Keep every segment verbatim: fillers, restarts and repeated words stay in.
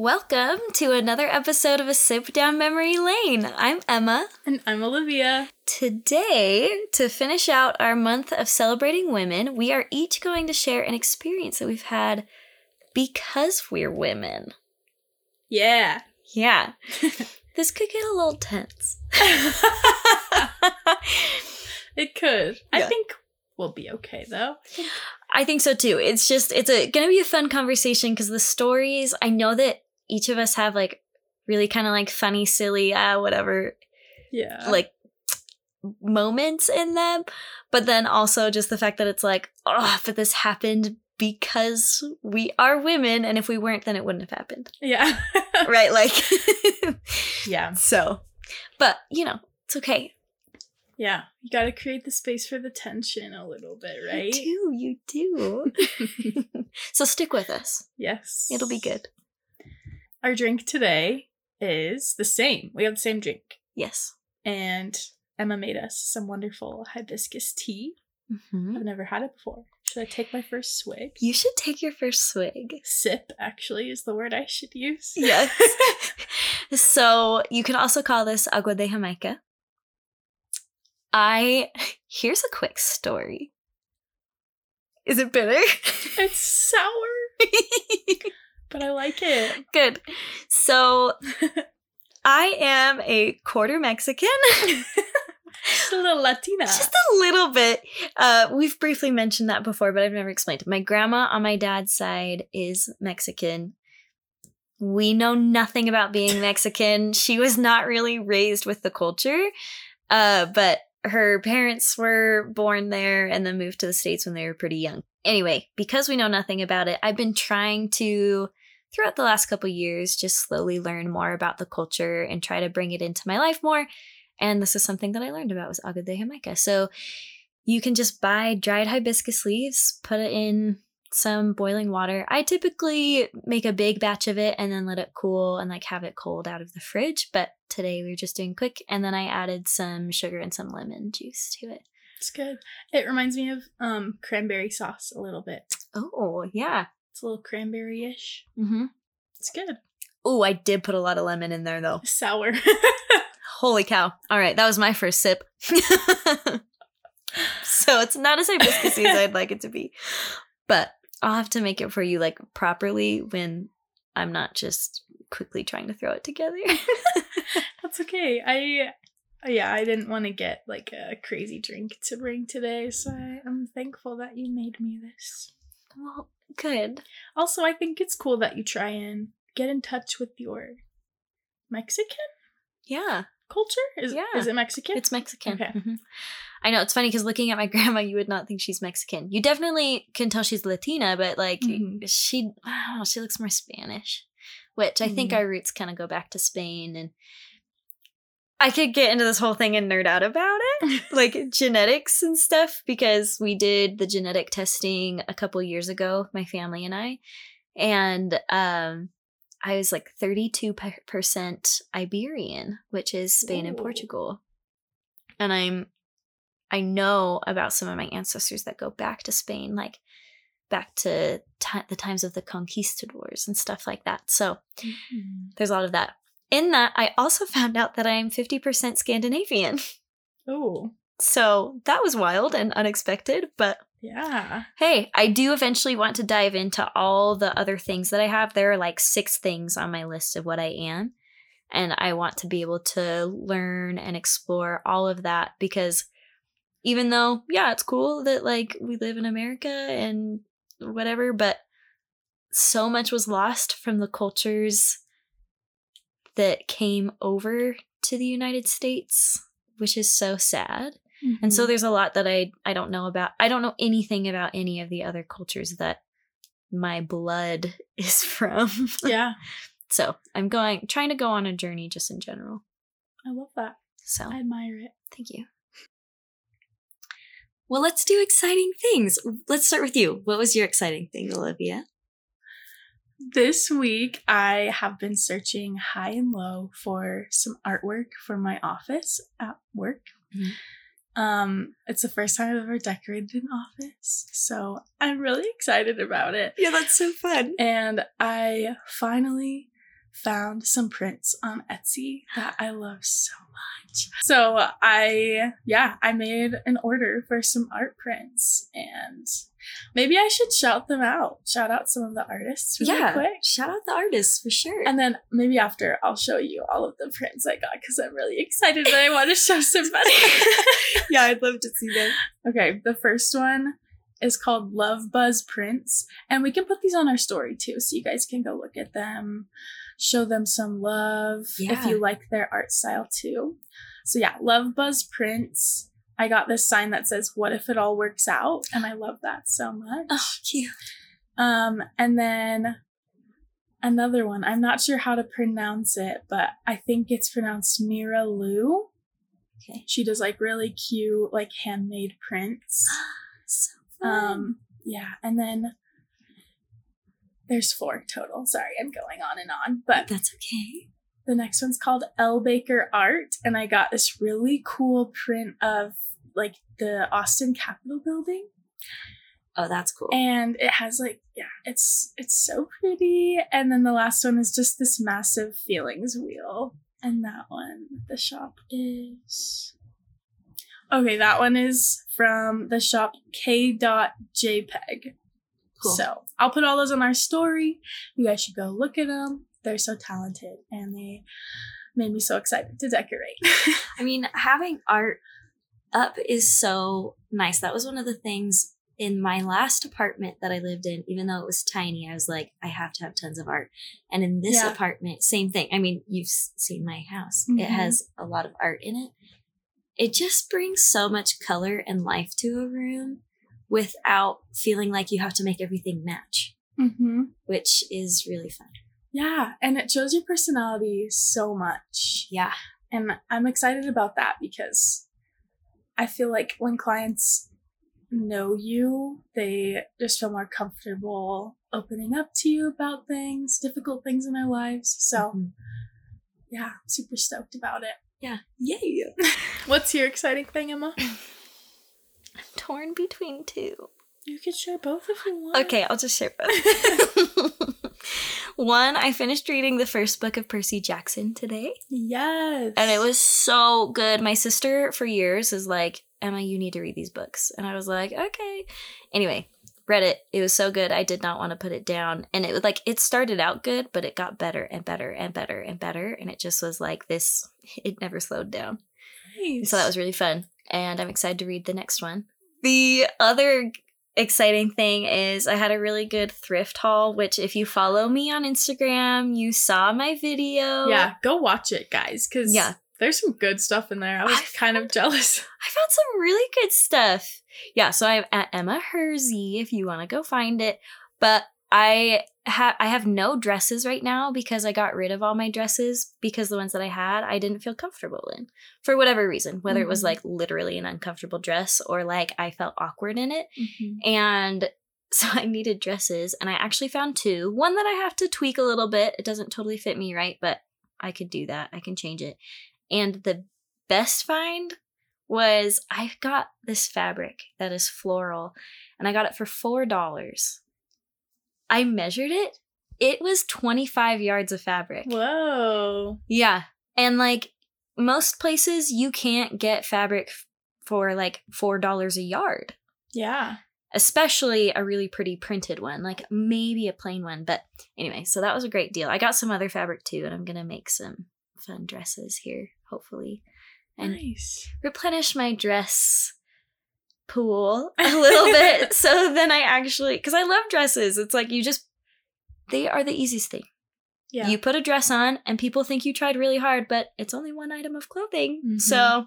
Welcome to another episode of A Sip Down Memory Lane. I'm Emma. And I'm Olivia. Today, to finish out our month of celebrating women, we are each going to share an experience that we've had because we're women. Yeah. Yeah. This could get a little tense. It could. Yeah. I think we'll be okay, though. I think so too. It's just, it's a going to be a fun conversation because the stories, I know that each of us have like really kind of like funny, silly, ah, whatever, Yeah. like moments in them. But then also just the fact that it's like, oh, but this happened because we are women. And if we weren't, then it wouldn't have happened. Yeah. Right? Like, Yeah. so, but you know, it's okay. Yeah. You gotta create the space for the tension a little bit, right? You do, you do. So stick with us. Yes. It'll be good. Our drink today is the same. We have the same drink. Yes. And Emma made us some wonderful hibiscus tea. Mm-hmm. I've never had it before. Should I take my first swig? You should take your first swig. Sip, actually, is the word I should use. Yes. So you can also call this agua de Jamaica. I, here's a quick story. Is it bitter? It's sour, but I like it. Good. So I am a quarter Mexican. Just a little Latina. Just a little bit. Uh, we've briefly mentioned that before, but I've never explained it. My grandma on my dad's side is Mexican. We know nothing about being Mexican. She was not really raised with the culture, uh, but her parents were born there and then moved to the States when they were pretty young. Anyway, because we know nothing about it, I've been trying to, throughout the last couple years, just slowly learn more about the culture and try to bring it into my life more. And this is something that I learned about was agua de Jamaica. So you can just buy dried hibiscus leaves, put it in some boiling water. I typically make a big batch of it and then let it cool and like have it cold out of the fridge. But today we were just doing quick. And then I added some sugar and some lemon juice to it. It's good. It reminds me of um cranberry sauce a little bit. Oh, yeah. It's a little cranberry-ish. Mm-hmm. It's good. Oh, I did put a lot of lemon in there though. Sour. Holy cow. All right, that was my first sip. So it's not as hibiscusy as I'd like it to be. But I'll have to make it for you like properly when I'm not just quickly trying to throw it together. That's okay. I, yeah, I didn't want to get like a crazy drink to bring today, so I, I'm thankful that you made me this. Well, good. Also, I think it's cool that you try and get in touch with your Mexican Yeah. culture. Is, Yeah. is it Mexican? It's Mexican. Okay. Mm-hmm. I know, it's funny because looking at my grandma, you would not think she's Mexican. You definitely can tell she's Latina, but like Mhm. she, I don't know, she looks more Spanish, which I think Mhm. our roots kind of go back to Spain. And I could get into this whole thing and nerd out about it, like genetics and stuff, because we did the genetic testing a couple years ago, my family and I, and um, I was like thirty-two percent Iberian, which is Spain and Ooh. Portugal. And I'm, I know about some of my ancestors that go back to Spain, like back to t- the times of the conquistadors and stuff like that. So Mhm. there's a lot of that. In that, I also found out that I am fifty percent Scandinavian. Oh, So that was wild and unexpected, but yeah. hey, I do eventually want to dive into all the other things that I have. There are like six things on my list of what I am. And I want to be able to learn and explore all of that because even though, yeah, it's cool that like we live in America and whatever, but so much was lost from the cultures that came over to the United States, which is so sad. And so Mhm. there's a lot that I, I don't know about. I don't know anything about any of the other cultures that my blood is from. Yeah, So I'm going, trying to go on a journey just in general. I love that. So I admire it. thank you. Well, let's do exciting things. Let's start with you. What was your exciting thing, Olivia? This week, I have been searching high and low for some artwork for my office at work. Mhm. Um, it's the first time I've ever decorated an office, so I'm really excited about it. Yeah, that's so fun. And I finally found some prints on Etsy that I love so much. So I, yeah, I made an order for some art prints, and maybe I should shout them out. Shout out some of the artists really yeah, quick. Shout out the artists for sure. And then maybe after I'll show you all of the prints I got because I'm really excited that I want to show somebody. Yeah, I'd love to see them. Okay, the first one is called Love Buzz Prints, and we can put these on our story too, so you guys can go look at them, show them some love Yeah. if you like their art style too. So yeah, Love Buzz Prints. I got this sign that says, "What if it all works out?" And I love that so much. Oh, cute. Um, and then another one. I'm not sure how to pronounce it, but I think it's pronounced Mira Lou. Okay. She does like really cute, like handmade prints. So fun. Um, yeah, and then there's four total. Sorry, I'm going on and on, but That's okay. the next one's called L Baker Art, and I got this really cool print of like the Austin Capitol building, Oh, that's cool. and it has like, yeah, it's it's so pretty. And then the last one is just this massive feelings wheel, and that one, the shop is okay. That one is from the shop K J P E G. Cool. So I'll put all those on our story. You guys should go look at them. They're so talented, and they made me so excited to decorate. I mean, having art up is so nice. That was one of the things in my last apartment that I lived in. Even though it was tiny, I was like, I have to have tons of art. And in this Yeah. apartment, same thing. I mean, you've s- seen my house. Mhm. It has a lot of art in it. It just brings so much color and life to a room without feeling like you have to make everything match, Mm-hmm. which is really fun. Yeah, and it shows your personality so much. Yeah. And I'm excited about that because I feel like when clients know you, they just feel more comfortable opening up to you about things, difficult things in their lives. So, Mhm. yeah, super stoked about it. Yeah. Yay. What's your exciting thing, Emma? I'm torn between two. You could share both if you want. Okay, I'll just share both. One, I finished reading the first book of Percy Jackson today, Yes. and it was so good. My sister for years is like, Emma, you need to read these books. And I was like, okay. Anyway, read it. It was so good. I did not want to put it down. And it was like, it started out good, but it got better and better and better and better. And it just was like this, it never slowed down. nice. So that was really fun. And I'm excited to read the next one. The other exciting thing is I had a really good thrift haul, which if you follow me on Instagram, you saw my video. Yeah, go watch it, guys, because Yeah. there's some good stuff in there. I was I kind of jealous. I found some really good stuff. Yeah, so I'm at Emma Hersey if you want to go find it. But I have I have no dresses right now because I got rid of all my dresses because the ones that I had I didn't feel comfortable in for whatever reason, whether it was Mhm. like literally an uncomfortable dress or like I felt awkward in it. Mm-hmm. And so I needed dresses, and I actually found two. One that I have to tweak a little bit. It doesn't totally fit me right, but I could do that. I can change it. And the best find was I got this fabric that is floral, and I got it for four dollars. I measured it. It was twenty-five yards of fabric. Whoa. Yeah. And like most places, you can't get fabric f- for like four dollars a yard. Yeah. Especially a really pretty printed one, like maybe a plain one. But anyway, so that was a great deal. I got some other fabric too, and I'm going to make some fun dresses here, hopefully. And Nice. replenish my dress pool a little bit. So then I actually, because I love dresses. It's like you just, they are the easiest thing. Yeah. You put a dress on and people think you tried really hard, but it's only one item of clothing. Mhm. So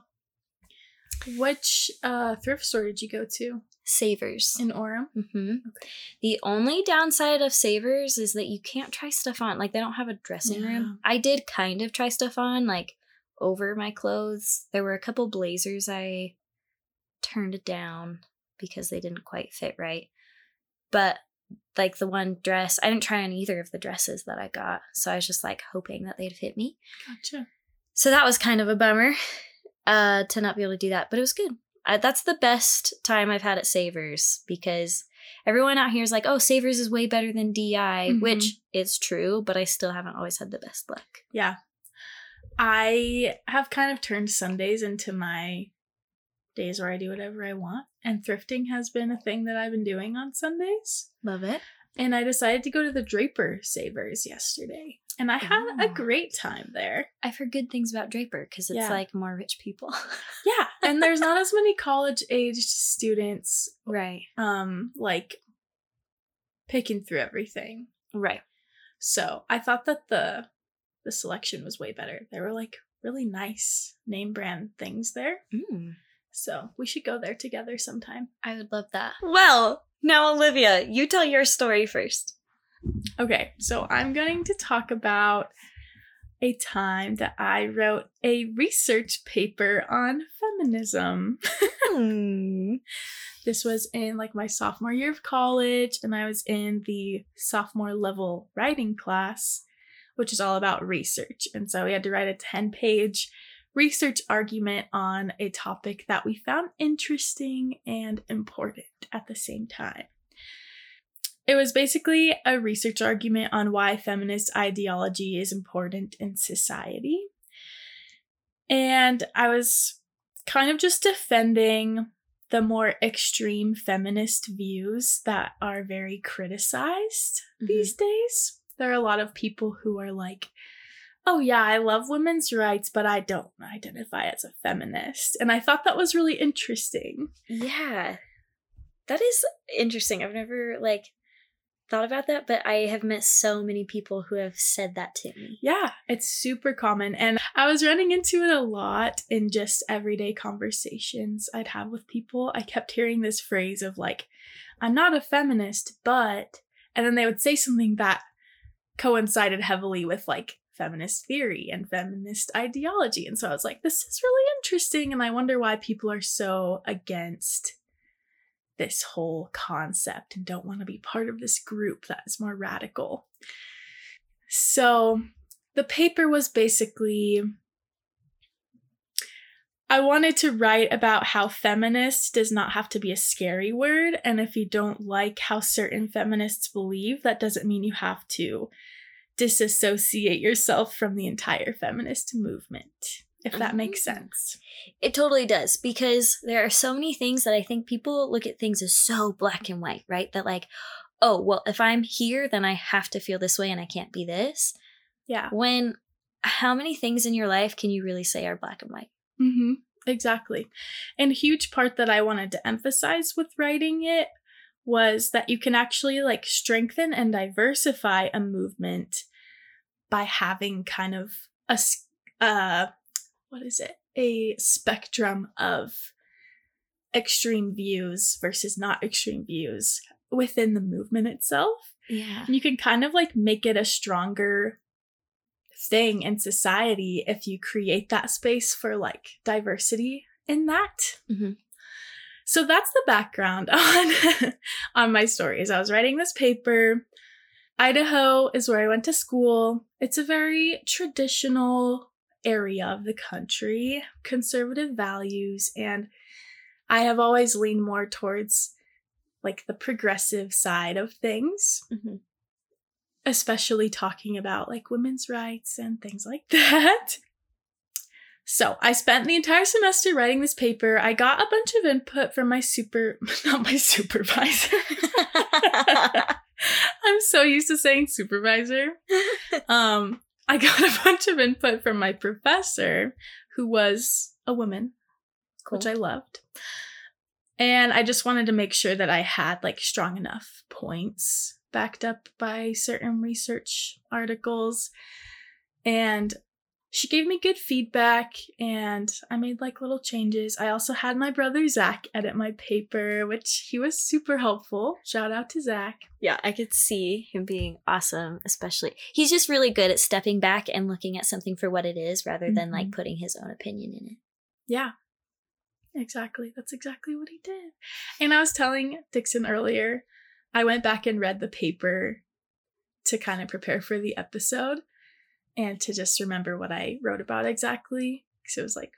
Which uh, thrift store did you go to Savers. in Orem? hmm The only downside of Savers is that you can't try stuff on. Like, they don't have a dressing Yeah. room. I did kind of try stuff on, like, over my clothes. There were a couple blazers I turned down because they didn't quite fit right. But, like, the one dress, I didn't try on either of the dresses that I got. So I was just, like, hoping that they'd fit me. Gotcha. So that was kind of a bummer uh, to not be able to do that. But it was good. Uh, that's the best time I've had at Savers because everyone out here is like, oh, Savers is way better than D I, Mhm. which is true, but I still haven't always had the best luck. Yeah. I have kind of turned Sundays into my days where I do whatever I want. And thrifting has been a thing that I've been doing on Sundays. Love it. And I decided to go to the Draper Savers yesterday. And I had a Oh. great time there. I've heard good things about Draper because it's Yeah. like more rich people. Yeah. And there's not as many college-aged students, Right. um, like, picking through everything. Right. So I thought that the the selection was way better. There were, like, really nice name brand things there. Mm. So we should go there together sometime. I would love that. Well, now, Olivia, you tell your story first. Okay, so I'm going to talk about a time that I wrote a research paper on feminism. Hmm. This was in like my sophomore year of college, and I was in the sophomore level writing class, which is all about research. And so we had to write a ten page research argument on a topic that we found interesting and important at the same time. It was basically a research argument on why feminist ideology is important in society. And I was kind of just defending the more extreme feminist views that are very criticized Mhm. these days. There are a lot of people who are like, oh yeah, I love women's rights, but I don't identify as a feminist. And I thought that was really interesting. Yeah. That is interesting. I've never, like, thought about that, but I have met so many people who have said that to me. Yeah, it's super common. And I was running into it a lot in just everyday conversations I'd have with people. I kept hearing this phrase of like, I'm not a feminist, but, and then they would say something that coincided heavily with like feminist theory and feminist ideology. And so I was like, this is really interesting. And I wonder why people are so against this whole concept and don't want to be part of this group that is more radical. So the paper was basically, I wanted to write about how feminist does not have to be a scary word. And if you don't like how certain feminists believe, that doesn't mean you have to disassociate yourself from the entire feminist movement, if that makes sense. It totally does, because there are so many things that I think people look at things as so black and white, right? That like, oh, well, if I'm here, then I have to feel this way and I can't be this. Yeah. When how many things in your life can you really say are black and white? Mm-hmm. Exactly. And a huge part that I wanted to emphasize with writing it was that you can actually like strengthen and diversify a movement by having kind of a, uh, what is it? A spectrum of extreme views versus not extreme views within the movement itself. Yeah. And you can kind of like make it a stronger thing in society if you create that space for like diversity in that. Mm-hmm. So that's the background on on my stories. I was writing this paper. Idaho is where I went to school. It's a very traditional area of the country, conservative values, and I have always leaned more towards like the progressive side of things. Mm-hmm. Especially talking about like women's rights and things like that. So I spent the entire semester writing this paper. I got a bunch of input from my super, not my supervisor. I'm so used to saying supervisor. Um, I got a bunch of input from my professor, who was a woman, Cool. which I loved. And I just wanted to make sure that I had like strong enough points backed up by certain research articles. And she gave me good feedback and I made like little changes. I also had my brother Zach edit my paper, which he was super helpful. Shout out to Zach. Yeah, I could see him being awesome, especially. He's just really good at stepping back and looking at something for what it is rather than Mhm. like putting his own opinion in it. Yeah, exactly. That's exactly what he did. And I was telling Dixon earlier, I went back and read the paper to kind of prepare for the episode and to just remember what I wrote about exactly. Because it was like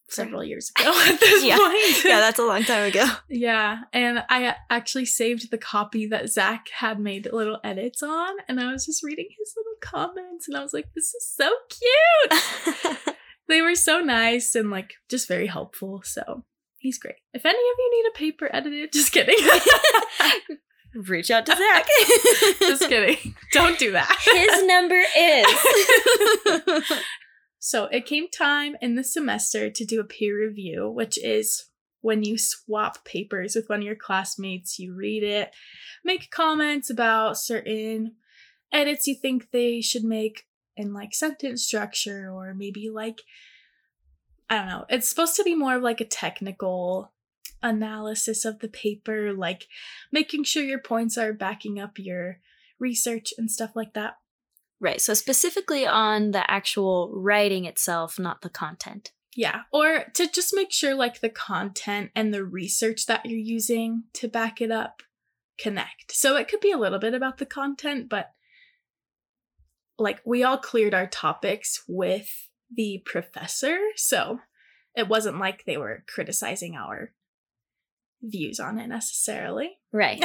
several years ago at this yeah. point. Yeah, that's a long time ago. Yeah, and I actually saved the copy that Zach had made little edits on, and I was just reading his little comments, and I was like, this is so cute! They were so nice and, like, just very helpful, so he's great. If any of you need a paper edited, just kidding. Reach out to Zach. Just kidding. Don't do that. His number is... So it came time in the semester to do a peer review, which is when you swap papers with one of your classmates, you read it, make comments about certain edits you think they should make in like sentence structure, or maybe like, I don't know, it's supposed to be more of like a technical analysis of the paper, like making sure your points are backing up your research and stuff like that. Right, so specifically on the actual writing itself, not the content. Yeah, or to just make sure like the content and the research that you're using to back it up connect. So it could be a little bit about the content, but like we all cleared our topics with the professor, so it wasn't like they were criticizing our views on it necessarily. Right.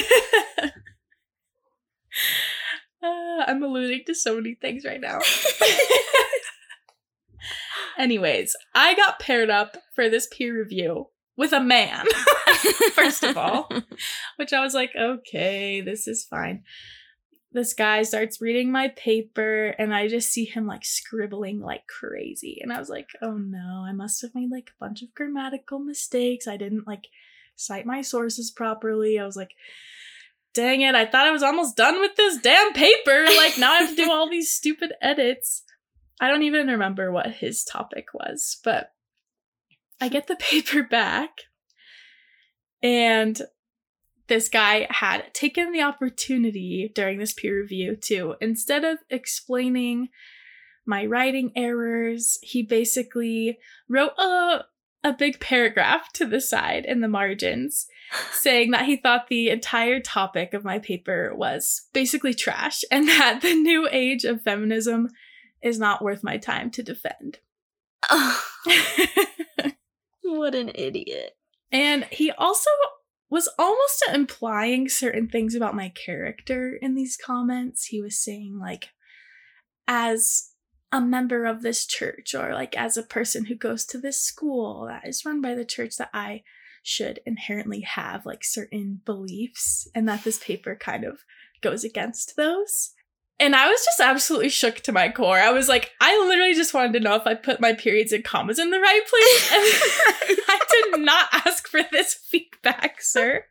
Uh, I'm alluding to so many things right now. Anyways, I got paired up for this peer review with a man, first of all, which I was like, okay, this is fine. This guy starts reading my paper, and I just see him like scribbling like crazy. And I was like, oh no, I must have made like a bunch of grammatical mistakes. I didn't like cite my sources properly. I was like, dang it, I thought I was almost done with this damn paper. Like, now I have to do all these stupid edits. I don't even remember what his topic was, but I get the paper back, and this guy had taken the opportunity during this peer review to, instead of explaining my writing errors, he basically wrote a a big paragraph to the side in the margins saying that he thought the entire topic of my paper was basically trash and that the new age of feminism is not worth my time to defend. Oh, what an idiot. And he also was almost implying certain things about my character in these comments. He was saying, like, as a member of this church, or like as a person who goes to this school that is run by the church, that I should inherently have like certain beliefs, and that this paper kind of goes against those. And I was just absolutely shook to my core. I was like, I literally just wanted to know if I put my periods and commas in the right place. And I did not ask for this feedback, sir.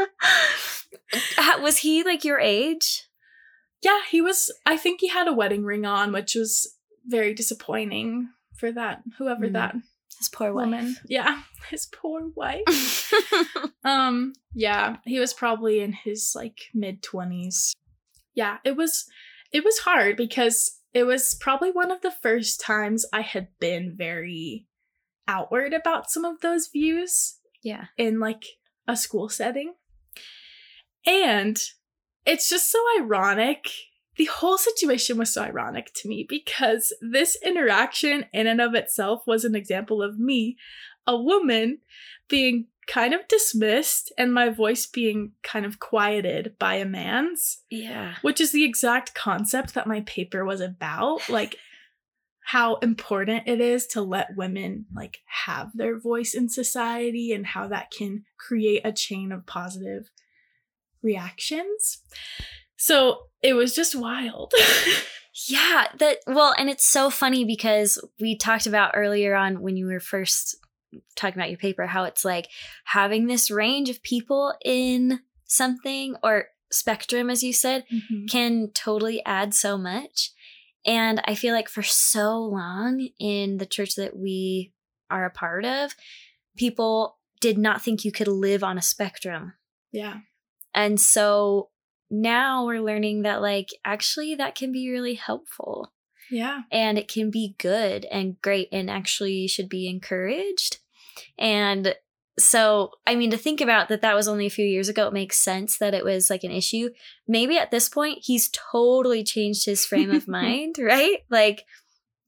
Was he like your age? Yeah, he was. I think he had a wedding ring on, which was very disappointing for that, whoever mm. that his poor woman. wife. Yeah, his poor wife. um, yeah, he was probably in his like mid twenties. Yeah, it was it was hard because it was probably one of the first times I had been very outward about some of those views. Yeah, in like a school setting, and it's just so ironic. The whole situation was so ironic to me because this interaction in and of itself was an example of me, a woman, being kind of dismissed and my voice being kind of quieted by a man's. Yeah. Which is the exact concept that my paper was about. Like, how important it is to let women, like, have their voice in society and how that can create a chain of positive reactions. So it was just wild. Yeah, that well, and it's so funny because we talked about earlier on when you were first talking about your paper, how it's like having this range of people in something, or spectrum, as you said, mm-hmm. can totally add so much. And I feel like for so long in the church that we are a part of, people did not think you could live on a spectrum. Yeah. And so now we're learning that, like, actually that can be really helpful. Yeah. And it can be good and great and actually should be encouraged. And so, I mean, to think about that, that was only a few years ago, it makes sense that it was like an issue. Maybe at this point, he's totally changed his frame of mind, right? Like,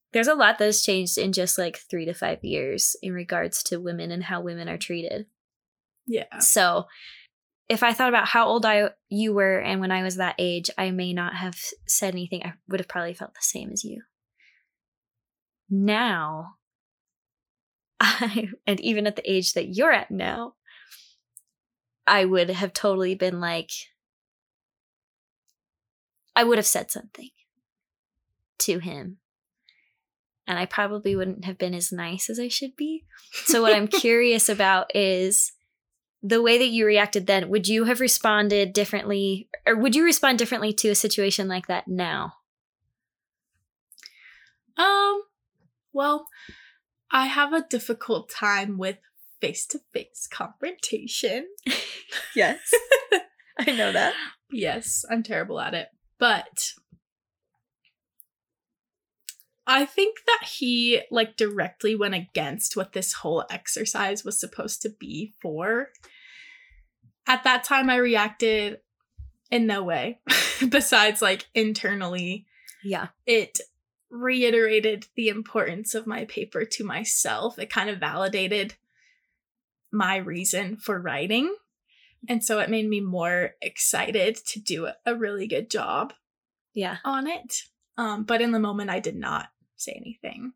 there's a lot that has changed in just like three to five years in regards to women and how women are treated. Yeah. So if I thought about how old I you were and when I was that age, I may not have said anything. I would have probably felt the same as you. Now, I, and even at the age that you're at now, I would have totally been like, I would have said something to him. And I probably wouldn't have been as nice as I should be. So what I'm curious about is the way that you reacted then. Would you have responded differently, or would you respond differently to a situation like that now? Um, well, I have a difficult time with face-to-face confrontation. Yes. I know that. Yes, I'm terrible at it. But I think that he, like, directly went against what this whole exercise was supposed to be for. At that time, I reacted in no way, besides, like, internally. Yeah. It reiterated the importance of my paper to myself. It kind of validated my reason for writing. And so it made me more excited to do a really good job Yeah. on it. Um, but in the moment, I did not say anything.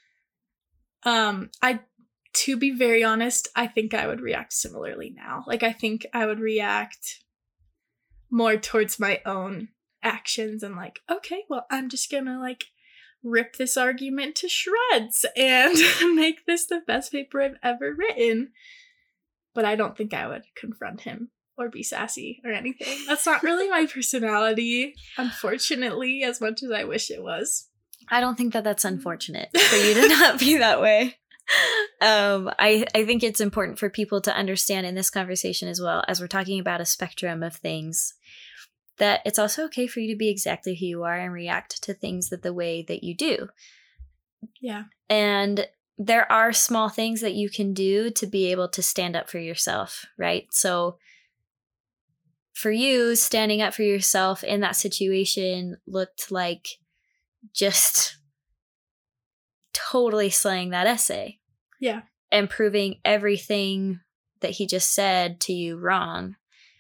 Um, I, to be very honest, I think I would react similarly now. Like, I think I would react more towards my own actions and like, okay, well, I'm just gonna like rip this argument to shreds and make this the best paper I've ever written. But I don't think I would confront him or be sassy or anything. That's not really my personality, unfortunately, as much as I wish it was. I don't think that that's unfortunate for you to not be that way. Um, I, I think it's important for people to understand in this conversation as well, as we're talking about a spectrum of things, that it's also okay for you to be exactly who you are and react to things that the way that you do. Yeah. And there are small things that you can do to be able to stand up for yourself, right? So for you, standing up for yourself in that situation looked like just totally slaying that essay. Yeah. And proving everything that he just said to you wrong.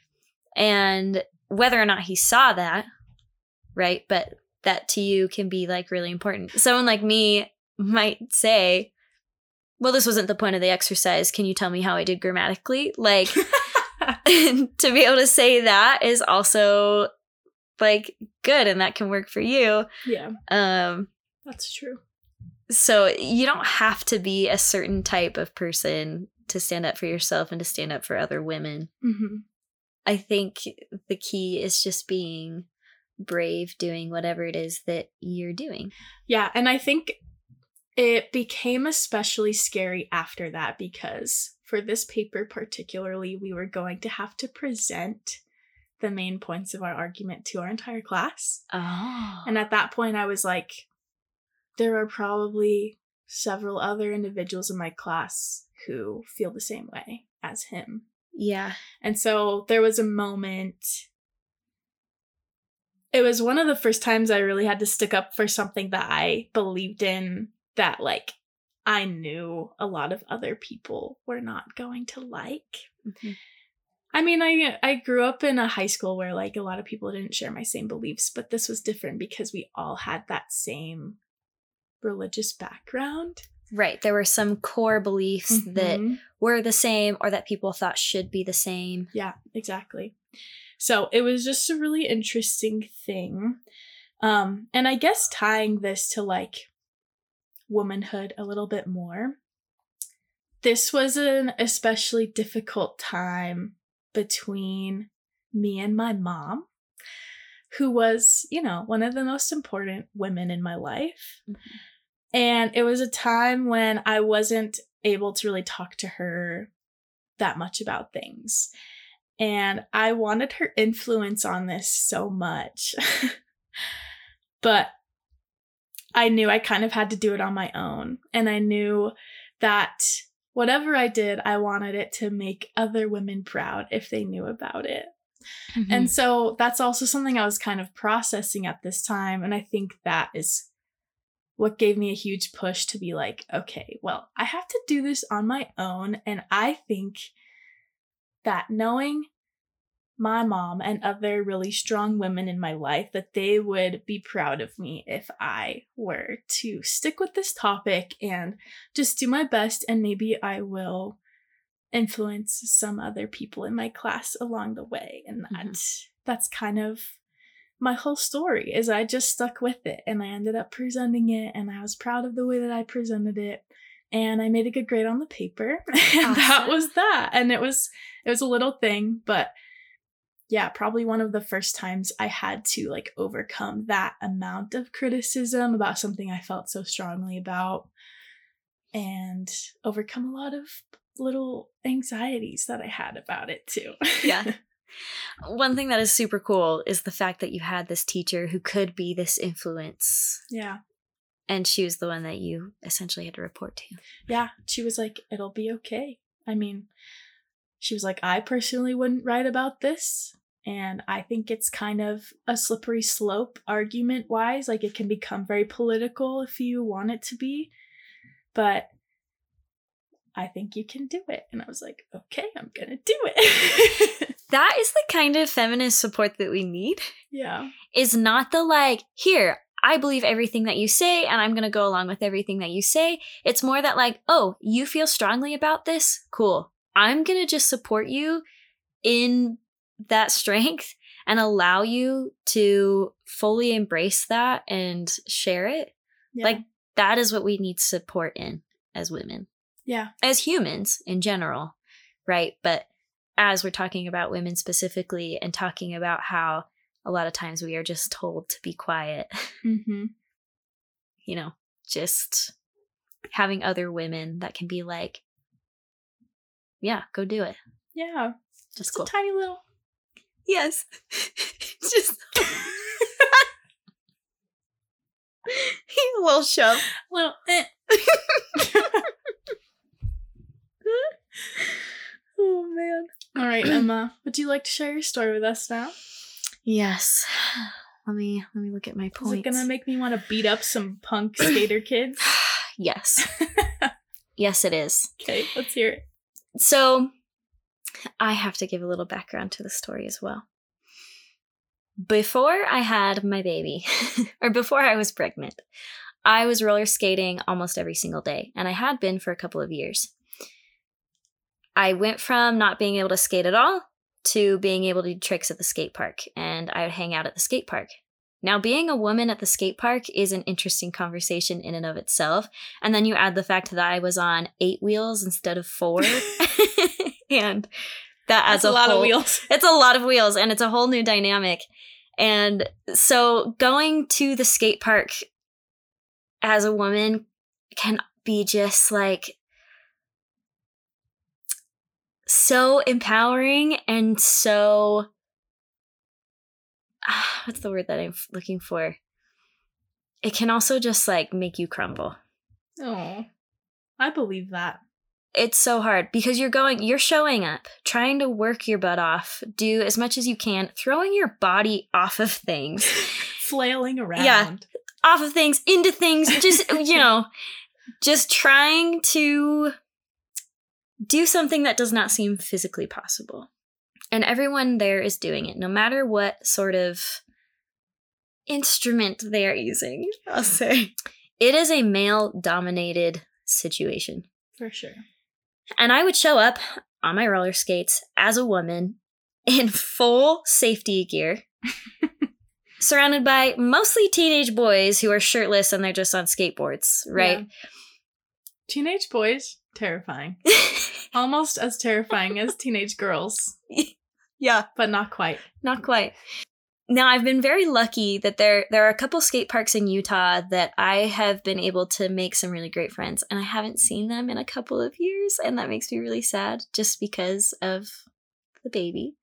And whether or not he saw that, right? But that to you can be like really important. Someone like me might say, well, this wasn't the point of the exercise. Can you tell me how I did grammatically? Like, to be able to say that is also like good, and that can work for you. Yeah. Um, that's true. So you don't have to be a certain type of person to stand up for yourself and to stand up for other women. Mm-hmm. I think the key is just being brave, doing whatever it is that you're doing. Yeah, and I think it became especially scary after that because for this paper particularly, we were going to have to present the main points of our argument to our entire class. Oh. And at that point, I was like, there are probably several other individuals in my class who feel the same way as him. Yeah. And so there was a moment. It was one of the first times I really had to stick up for something that I believed in, that like I knew a lot of other people were not going to like. Mm-hmm. I mean, I I grew up in a high school where like a lot of people didn't share my same beliefs, but this was different because we all had that same religious background. Right. There were some core beliefs Mm-hmm. that were the same or that people thought should be the same. Yeah, exactly. So it was just a really interesting thing. Um, and I guess tying this to like womanhood a little bit more, this was an especially difficult time between me and my mom, who was, you know, one of the most important women in my life. Mm-hmm. And it was a time when I wasn't able to really talk to her that much about things. And I wanted her influence on this so much. But I knew I kind of had to do it on my own. And I knew that whatever I did, I wanted it to make other women proud if they knew about it. Mm-hmm. And so that's also something I was kind of processing at this time. And I think that is what gave me a huge push to be like, okay, well, I have to do this on my own. And I think that knowing my mom and other really strong women in my life, that they would be proud of me if I were to stick with this topic and just do my best, and maybe I will influence some other people in my class along the way. And that mm-hmm. that's kind of my whole story, is I just stuck with it and I ended up presenting it, and I was proud of the way that I presented it, and I made a good grade on the paper. And awesome. That was that. And it was it was a little thing, but yeah, probably one of the first times I had to like overcome that amount of criticism about something I felt so strongly about, and overcome a lot of little anxieties that I had about it too. Yeah. One thing that is super cool is the fact that you had this teacher who could be this influence. Yeah. And she was the one that you essentially had to report to. Yeah. She was like, it'll be okay. I mean, she was like, I personally wouldn't write about this. And I think it's kind of a slippery slope argument wise. Like, it can become very political if you want it to be. But I think you can do it. And I was like, okay, I'm going to do it. That is the kind of feminist support that we need. Yeah. Is not the like, here, I believe everything that you say and I'm going to go along with everything that you say. It's more that like, oh, you feel strongly about this? Cool. I'm going to just support you in that strength and allow you to fully embrace that and share it. Yeah. Like, that is what we need support in as women. Yeah. As humans in general, right? But as we're talking about women specifically and talking about how a lot of times we are just told to be quiet, mm-hmm. you know, just having other women that can be like, yeah, go do it. Yeah. Just just cool. a tiny little. Yes. Just a little shove. A little eh. Oh man. All right, Emma, would you like to share your story with us now? Yes. Let me let me look at my points. Is it gonna make me want to beat up some punk skater kids? Yes. Yes, it is. Okay, let's hear it. So, I have to give a little background to the story as well. Before I had my baby, or before I was pregnant, I was roller skating almost every single day, and I had been for a couple of years. I went from not being able to skate at all to being able to do tricks at the skate park, and I would hang out at the skate park. Now, being a woman at the skate park is an interesting conversation in and of itself, and then you add the fact that I was on eight wheels instead of four, and that adds That's a, a lot whole, of wheels. It's a lot of wheels, and it's a whole new dynamic. And so going to the skate park as a woman can be just like so empowering and so, uh, what's the word that I'm looking for? It can also just like make you crumble. Oh, I believe that. It's so hard because you're going, you're showing up, trying to work your butt off, do as much as you can, throwing your body off of things. Flailing around. Yeah, off of things, into things, just, you know, just trying to do something that does not seem physically possible. And everyone there is doing it, no matter what sort of instrument they are using, I'll say. It is a male-dominated situation. For sure. And I would show up on my roller skates as a woman in full safety gear, surrounded by mostly teenage boys who are shirtless and they're just on skateboards, right? Yeah. Teenage boys, terrifying. Almost as terrifying as teenage girls. Yeah. But not quite. Not quite. Now, I've been very lucky that there there are a couple skate parks in Utah that I have been able to make some really great friends, and I haven't seen them in a couple of years, and that makes me really sad just because of the baby.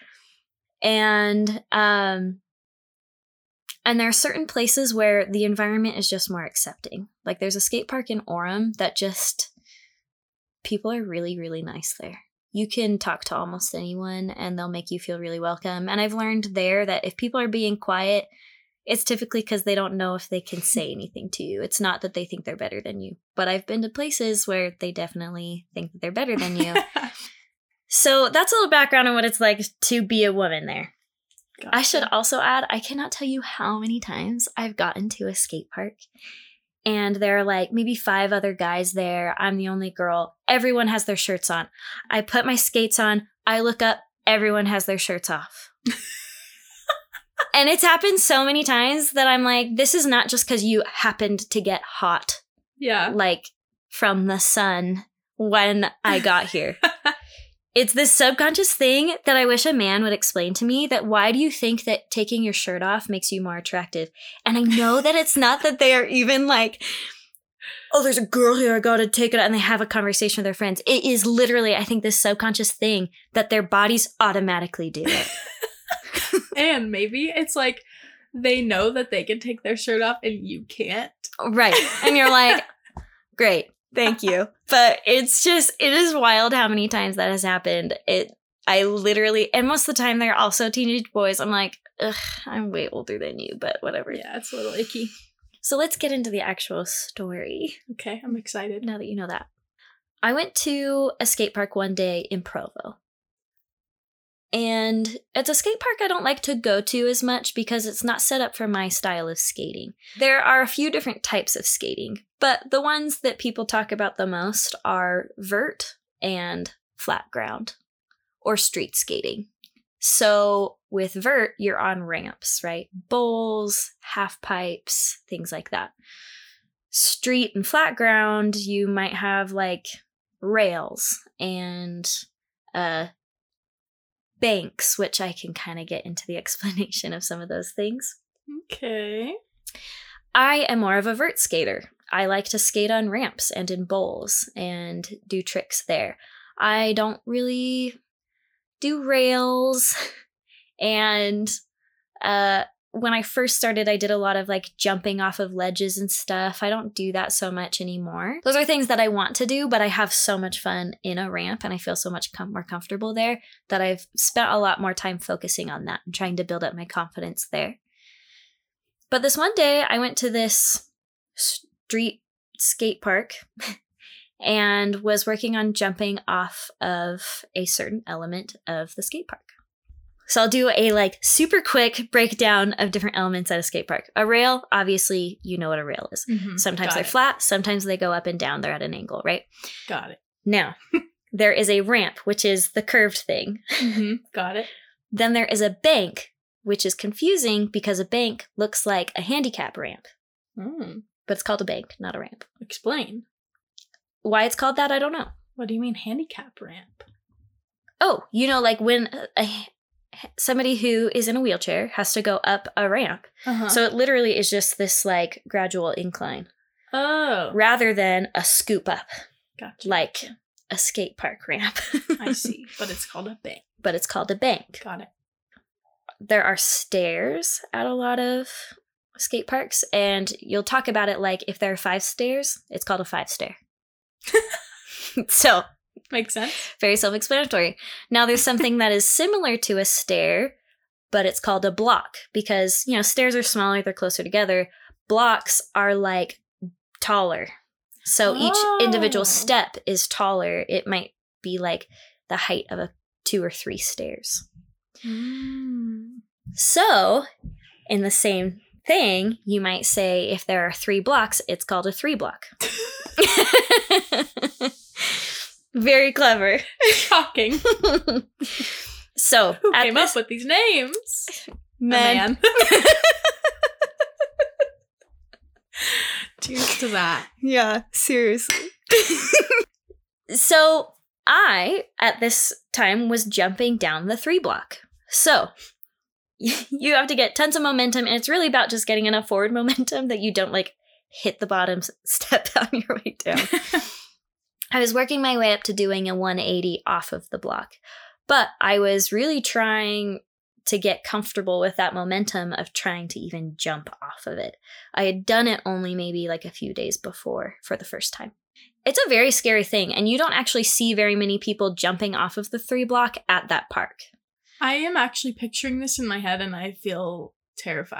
And um, and there are certain places where the environment is just more accepting. Like there's a skate park in Orem that just, people are really, really nice there. You can talk to almost anyone and they'll make you feel really welcome. And I've learned there that if people are being quiet, it's typically because they don't know if they can say anything to you. It's not that they think they're better than you. But I've been to places where they definitely think that they're better than you. So that's a little background on what it's like to be a woman there. Gotcha. I should also add, I cannot tell you how many times I've gotten to a skate park and there are like maybe five other guys there. I'm the only girl. Everyone has their shirts on. I put my skates on. I look up. Everyone has their shirts off. And it's happened so many times that I'm like, this is not just because you happened to get hot. Yeah. Like from the sun when I got here. It's this subconscious thing that I wish a man would explain to me, that why do you think that taking your shirt off makes you more attractive? And I know that it's not that they are even like, oh, there's a girl here, I gotta take it out, and they have a conversation with their friends. It is literally, I think, this subconscious thing that their bodies automatically do it. And maybe it's like they know that they can take their shirt off and you can't. Right. And you're like, great. Thank you. But it's just, it is wild how many times that has happened. It, I literally, and most of the time they're also teenage boys. I'm like, ugh, I'm way older than you, but whatever. Yeah, it's a little icky. So let's get into the actual story. Okay, I'm excited. Now that you know that. I went to a skate park one day in Provo. And it's a skate park I don't like to go to as much because it's not set up for my style of skating. There are a few different types of skating, but the ones that people talk about the most are vert and flat ground or street skating. So with vert, you're on ramps, right? Bowls, half pipes, things like that. Street and flat ground, you might have like rails and uh banks, which I can kind of get into the explanation of some of those things. Okay. I am more of a vert skater. I like to skate on ramps and in bowls and do tricks there. I don't really do rails. And uh, when I first started, I did a lot of like jumping off of ledges and stuff. I don't do that so much anymore. Those are things that I want to do, but I have so much fun in a ramp and I feel so much com- more comfortable there that I've spent a lot more time focusing on that and trying to build up my confidence there. But this one day I went to this street skate park and was working on jumping off of a certain element of the skate park. So I'll do a like super quick breakdown of different elements at a skate park. A rail, obviously, you know what a rail is. Mm-hmm. Sometimes Got they're it. flat, sometimes they go up and down. They're at an angle, right? Got it. Now, there is a ramp, which is the curved thing. Mm-hmm. Got it. Then there is a bank, which is confusing because a bank looks like a handicap ramp. Mm. But it's called a bank, not a ramp. Explain. Why it's called that, I don't know. What do you mean handicap ramp? Oh, you know, like when a, a somebody who is in a wheelchair has to go up a ramp. Uh-huh. So it literally is just this like gradual incline. Oh. Rather than a scoop up. Gotcha. Like a skate park ramp. I see. But it's called a bank. But it's called a bank. Got it. There are stairs at a lot of skate parks. And you'll talk about it like if there are five stairs, it's called a five stair. So. Makes sense. Very self-explanatory. Now there's something that is similar to a stair, but it's called a block because, you know, stairs are smaller, they're closer together. Blocks are like taller. So oh. each individual step is taller. It might be like the height of a two or three stairs. Mm. So in the same thing, you might say if there are three blocks, it's called a three block. Very clever. Shocking. So, who came this- up with these names? Men. Man. Cheers to that. Yeah, seriously. So, I, at this time, was jumping down the three block. So, you have to get tons of momentum, and it's really about just getting enough forward momentum that you don't, like, hit the bottom step on your way down. I was working my way up to doing a one eighty off of the block, but I was really trying to get comfortable with that momentum of trying to even jump off of it. I had done it only maybe like a few days before for the first time. It's a very scary thing, and you don't actually see very many people jumping off of the three block at that park. I am actually picturing this in my head, and I feel terrified.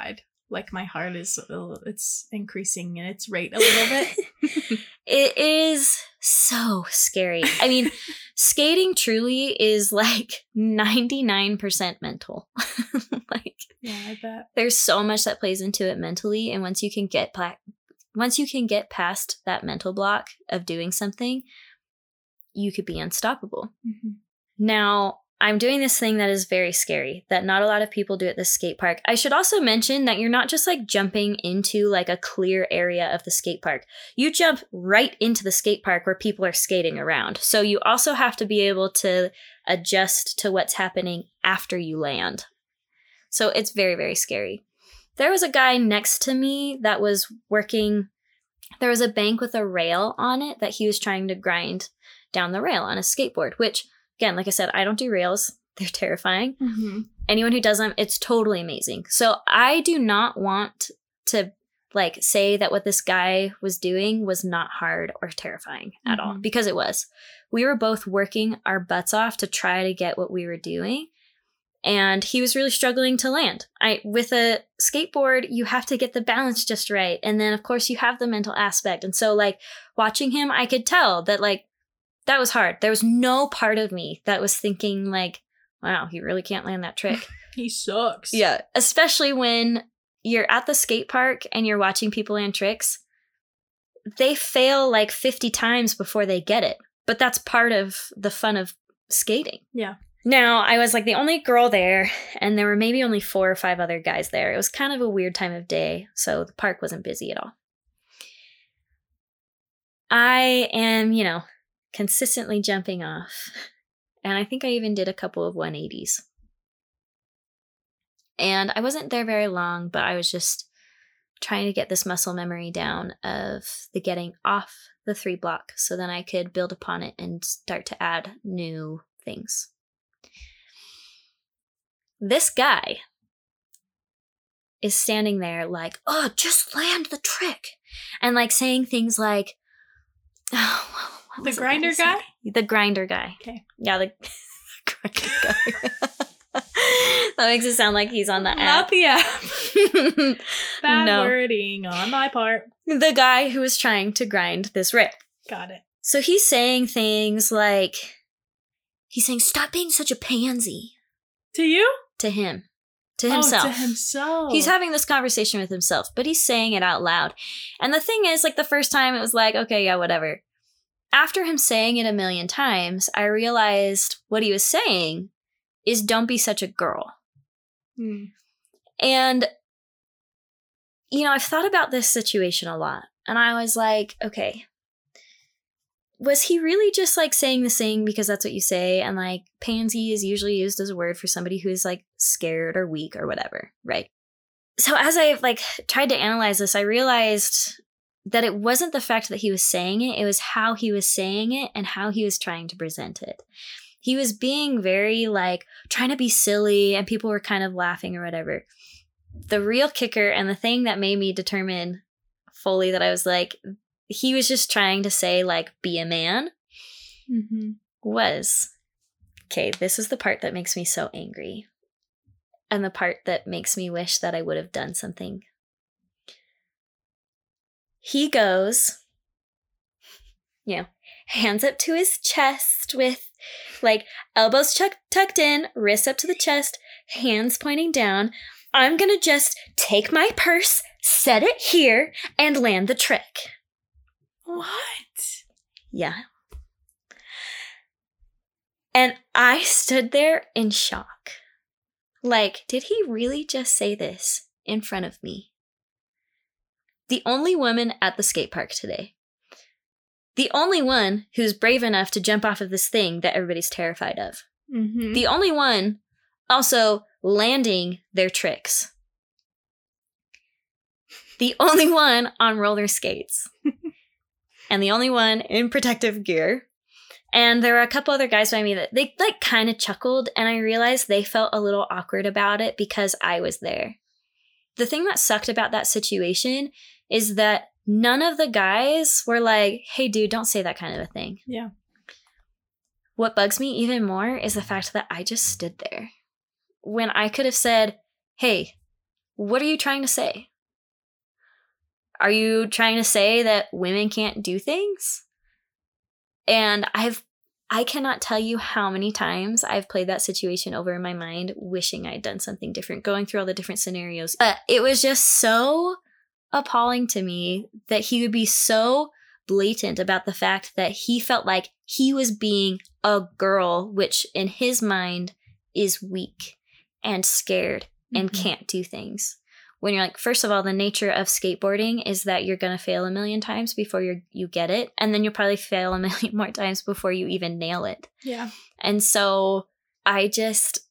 like my heart is, a little, it's increasing in its rate a little bit. It is so scary. I mean, skating truly is like ninety-nine percent mental. Like, yeah, I bet. There's so much that plays into it mentally. And once you can get pla- once you can get past that mental block of doing something, you could be unstoppable. Mm-hmm. Now, I'm doing this thing that is very scary that not a lot of people do at this skate park. I should also mention that you're not just like jumping into like a clear area of the skate park. You jump right into the skate park where people are skating around. So you also have to be able to adjust to what's happening after you land. So it's very, very scary. There was a guy next to me that was working. There was a bank with a rail on it that he was trying to grind down the rail on a skateboard, which, again, like I said, I don't do rails. They're terrifying. Mm-hmm. Anyone who does them, it's totally amazing. So I do not want to like say that what this guy was doing was not hard or terrifying at Mm-hmm. all, because it was. We were both working our butts off to try to get what we were doing. And he was really struggling to land. I with a skateboard, you have to get the balance just right. And then, of course, you have the mental aspect. And so, like, watching him, I could tell that, like, that was hard. There was no part of me that was thinking, like, wow, he really can't land that trick. He sucks. Yeah. Especially when you're at the skate park and you're watching people land tricks. They fail like fifty times before they get it. But that's part of the fun of skating. Yeah. Now, I was like the only girl there, and there were maybe only four or five other guys there. It was kind of a weird time of day, so the park wasn't busy at all. I am, you know, consistently jumping off, and I think I even did a couple of one eighties. And I wasn't there very long, but I was just trying to get this muscle memory down of the getting off the three block, so then I could build upon it and start to add new things. This guy is standing there like, oh, just land the trick. And like saying things like, oh, the grinder guy? The grinder guy. Okay. Yeah, the, the grinder guy. That makes it sound like he's on the Not app. the app. Bad No. wording on my part. The guy who was trying to grind this rail. Got it. So he's saying things like, he's saying, stop being such a pansy. To you? To him. To himself. Oh, to himself. He's having this conversation with himself, but he's saying it out loud. And the thing is, like, the first time it was like, okay, yeah, whatever. After him saying it a million times, I realized what he was saying is don't be such a girl. Hmm. And, you know, I've thought about this situation a lot. And I was like, okay, was he really just like saying the thing because that's what you say? And like pansy is usually used as a word for somebody who's like scared or weak or whatever, right? So as I like tried to analyze this, I realized that it wasn't the fact that he was saying it, it was how he was saying it and how he was trying to present it. He was being very like trying to be silly and people were kind of laughing or whatever. The real kicker and the thing that made me determine fully that I was like, he was just trying to say, like, be a man, mm-hmm. was, okay, this is the part that makes me so angry. And the part that makes me wish that I would have done something. He goes, you know, hands up to his chest with, like, elbows chuck- tucked in, wrists up to the chest, hands pointing down. I'm gonna just take my purse, set it here, and land the trick. What? Yeah. And I stood there in shock. Like, did he really just say this in front of me? The only woman at the skate park today. The only one who's brave enough to jump off of this thing that everybody's terrified of. Mm-hmm. The only one also landing their tricks. The only one on roller skates. And the only one in protective gear. And there were a couple other guys by me that they like kind of chuckled, and I realized they felt a little awkward about it because I was there. The thing that sucked about that situation is that none of the guys were like, hey dude, don't say that kind of a thing. Yeah. What bugs me even more is the fact that I just stood there when I could have said, hey, what are you trying to say? Are you trying to say that women can't do things? And I've, I cannot tell you how many times I've played that situation over in my mind, wishing I'd done something different, going through all the different scenarios. But it was just so appalling to me that he would be so blatant about the fact that he felt like he was being a girl, which in his mind is weak and scared and mm-hmm. can't do things. When you're like, first of all, the nature of skateboarding is that you're going to fail a million times before you you get it. And then you'll probably fail a million more times before you even nail it. Yeah. And so I just,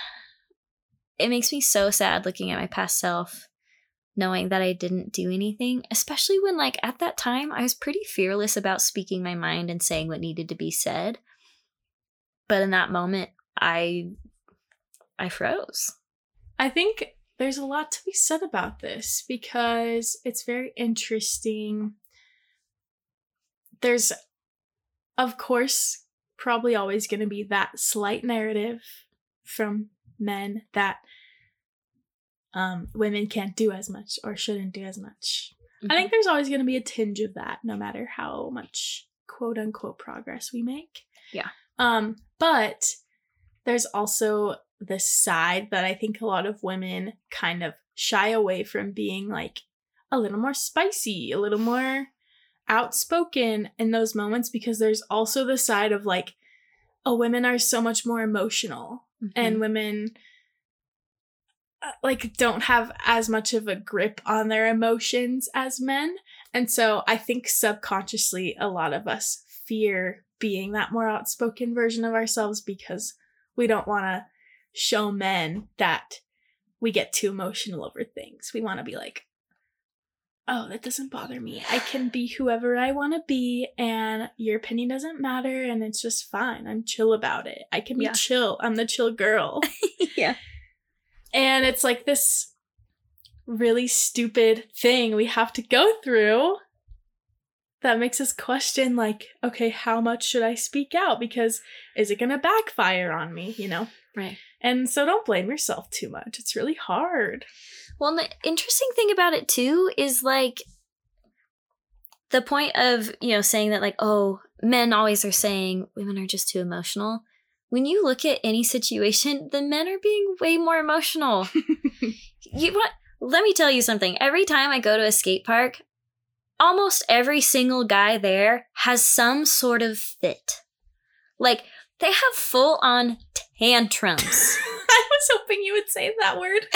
it makes me so sad looking at my past self, knowing that I didn't do anything, especially when like at that time, I was pretty fearless about speaking my mind and saying what needed to be said. But in that moment, I, I froze. I think there's a lot to be said about this because it's very interesting. There's, of course, probably always going to be that slight narrative from men that um, women can't do as much or shouldn't do as much. Mm-hmm. I think there's always going to be a tinge of that, no matter how much quote unquote progress we make. Yeah. Um, but there's also this side that I think a lot of women kind of shy away from, being like a little more spicy, a little more outspoken in those moments, because there's also the side of like, oh, women are so much more emotional mm-hmm. and women uh, like don't have as much of a grip on their emotions as men. And so I think subconsciously a lot of us fear being that more outspoken version of ourselves because we don't want to show men that we get too emotional over things. We want to be like, oh, that doesn't bother me. I can be whoever I want to be and your opinion doesn't matter and it's just fine. I'm chill about it. I can be yeah. chill. I'm the chill girl. Yeah. And it's like this really stupid thing we have to go through that makes us question, like, okay, how much should I speak out? Because is it going to backfire on me, you know? Right. And so don't blame yourself too much. It's really hard. Well, the interesting thing about it, too, is, like, the point of, you know, saying that, like, oh, men always are saying women are just too emotional. When you look at any situation, the men are being way more emotional. You what? Let me tell you something. Every time I go to a skate park, almost every single guy there has some sort of fit. Like, they have full-on tantrums. I was hoping you would say that word.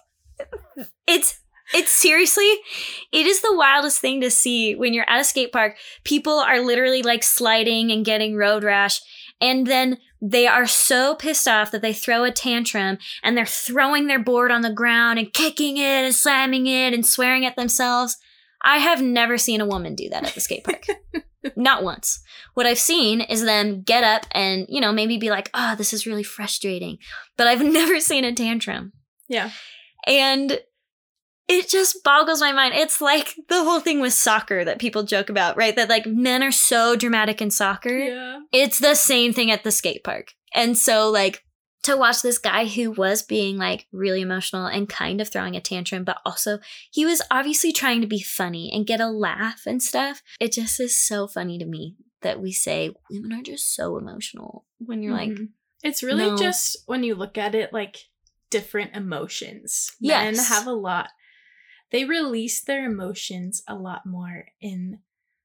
It's, it's seriously, it is the wildest thing to see when you're at a skate park. People are literally, like, sliding and getting road rash, and then they are so pissed off that they throw a tantrum, and they're throwing their board on the ground and kicking it and slamming it and swearing at themselves. I have never seen a woman do that at the skate park. Not once. What I've seen is them get up and, you know, maybe be like, oh, this is really frustrating. But I've never seen a tantrum. Yeah. And it just boggles my mind. It's like the whole thing with soccer that people joke about, right? That like men are so dramatic in soccer. Yeah. It's the same thing at the skate park. And so like to watch this guy who was being like really emotional and kind of throwing a tantrum, but also he was obviously trying to be funny and get a laugh and stuff. It just is so funny to me that we say women are just so emotional when you're mm-hmm. like, it's really no. just when you look at it like different emotions. Yes. Men have a lot. They release their emotions a lot more in